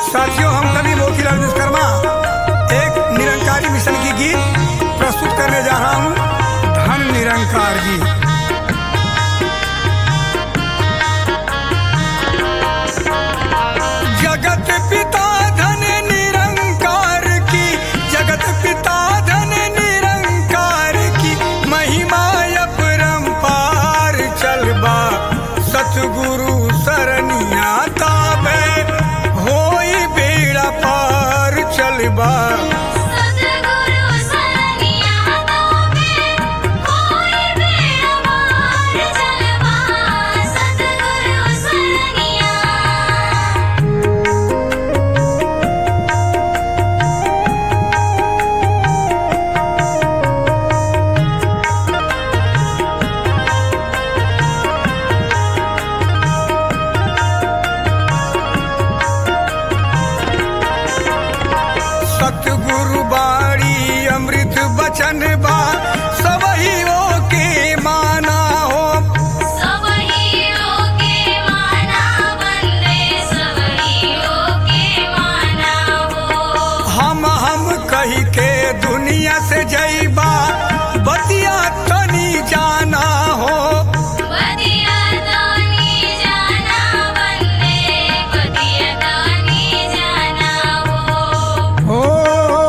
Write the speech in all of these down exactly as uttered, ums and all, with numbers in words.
साथियों, हम कवि मोतीलाल विश्वकर्मा एक निरंकारी मिशन की गीत प्रस्तुत करने जा रहा हूँ। धन निरंकार जी। जगत पिता धन निरंकार की, जगत पिता धन निरंकार की, महिमा अपरंपार चलबा सतगुरु सरनिया ताबे, होई बेड़ा पार चलबा। सतगुरु बाड़ी अमृत बचन बा, सबही के माना हो, सबही के माना बंदे, सबही के माना हो। हम हम कही के दुनिया से जईबा, बतिया तनी जाना हो, बतिया तानी जाना बंदे, बतिया तानी जाना हो। ओ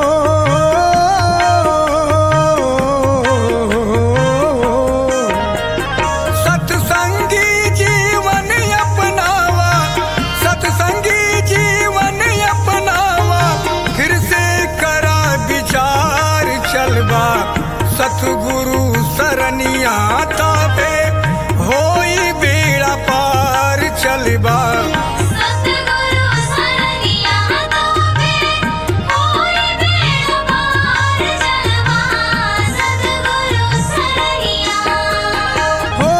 सत्संगी जीवन अपनावा, सत्संगी जीवन अपनावा, फिर से करा विचार चलबा सतगुरु सरनिया ताबे, होई बेड़ा पार चलबा। सतगुरु सरनिया ताबे, होई बेड़ा पार चलबा, सतगुरु सरनिया। हो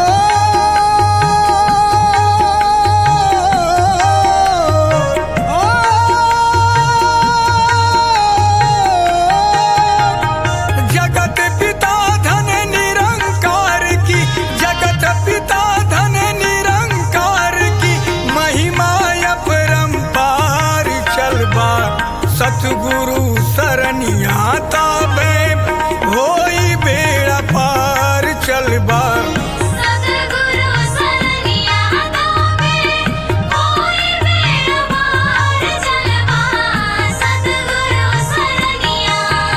जगत पिता धन निरंकार की, जगत पिता धन निरंकार की, महिमा अपरंपार चलबा सतगुरु सरनिया ताबे, होई बेड़ा पार चलबा। सतगुरु सरनिया ताबे, होई बेड़ा पार चलबा, सतगुरु सरनिया।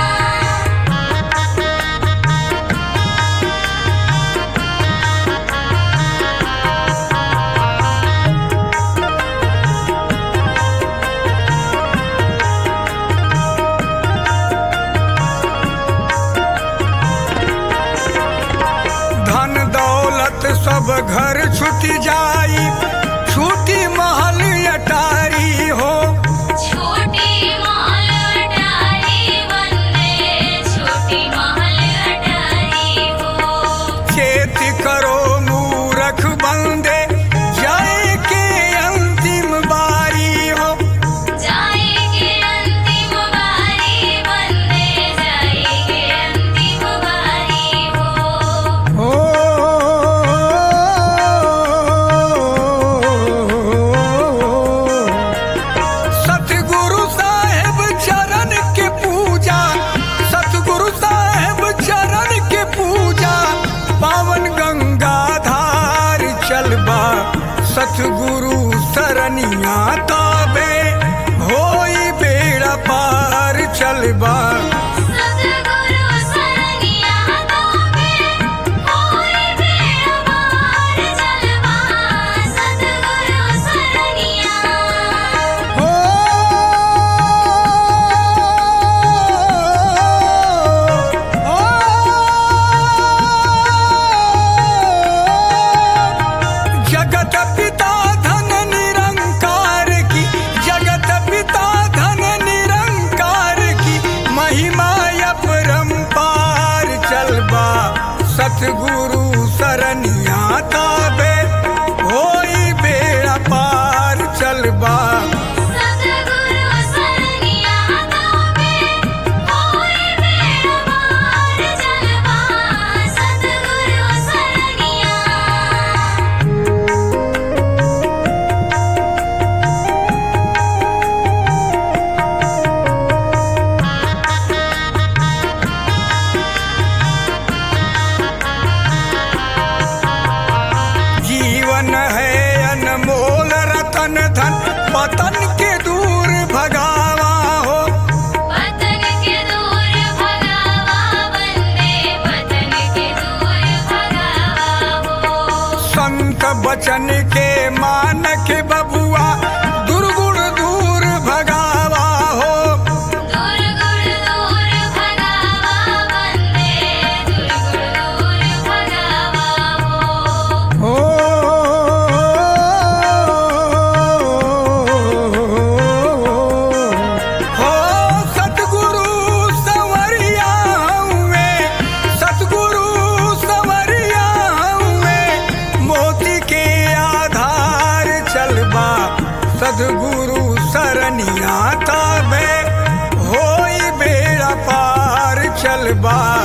धन दौलत सब घर छूट जाई, छूटी महल अटारी हो, छोटी महल अटारी बंदे, छोटी महल अटारी हो। चेत करो मूरख बंदे, जाए के अंतिम बारी हो, जाएगी अंतिम बारी बंदे, जाएगी अंतिम बारी हो। ओ सतगुरु साहेब चरण के पूजा, सतगुरु साहेब चरण के पूजा, पावन गंगा धार चलबा सतगुरु सरनिया ताबे, होई बेड़ा पार चलबा। सतगुरु सरनिया ताबे, होई बेड़ा पार चलबा, सतगुरु सरनिया। हो जगत पिता धन निरंकार की, जगत पिता धन निरंकार की, महिमा अपरंपार चलबा सतगुरु सरनिया ताबे, होई बेड़ा पार चलबा। सतगुरु सरनिया ताबे, होई बेड़ा पार चलबा, सतगुरु सरनिया। वतन के दूर भगावा हो। वतन के दूर भगावा वंदे वतन के दूर भगावा हो। संत बचन के मान के बबुआ दुर्गुण दूर भगावा हो। दुर्गुण दूर भगावा वंदे दुर्गुण दूर भगावा हो। हो सतगुरु संवरिया हुए, सतगुरु संवरिया हुए, मोती के आधार चलबा सदगुरु सरनिया ताबे होई बेड़ा पार चलबा